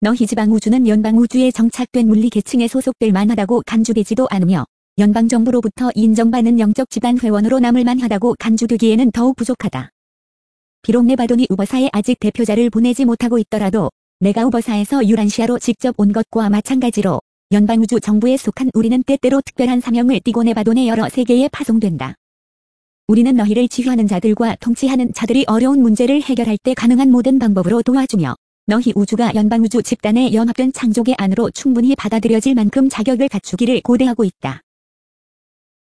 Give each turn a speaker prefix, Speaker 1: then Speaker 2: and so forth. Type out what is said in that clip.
Speaker 1: 너희 지방우주는 연방우주에 정착된 물리계층에 소속될 만하다고 간주되지도 않으며 연방정부로부터 인정받는 영적 집단 회원으로 남을 만하다고 간주되기에는 더욱 부족하다. 비록 네바돈이 우버사에 아직 대표자를 보내지 못하고 있더라도 내가 우버사에서 유란시아로 직접 온 것과 마찬가지로 연방우주 정부에 속한 우리는 때때로 특별한 사명을 띠고 네바돈의 여러 세계에 파송된다. 우리는 너희를 지휘하는 자들과 통치하는 자들이 어려운 문제를 해결할 때 가능한 모든 방법으로 도와주며 너희 우주가 연방우주 집단의 연합된 창조계 안으로 충분히 받아들여질 만큼 자격을 갖추기를 고대하고 있다.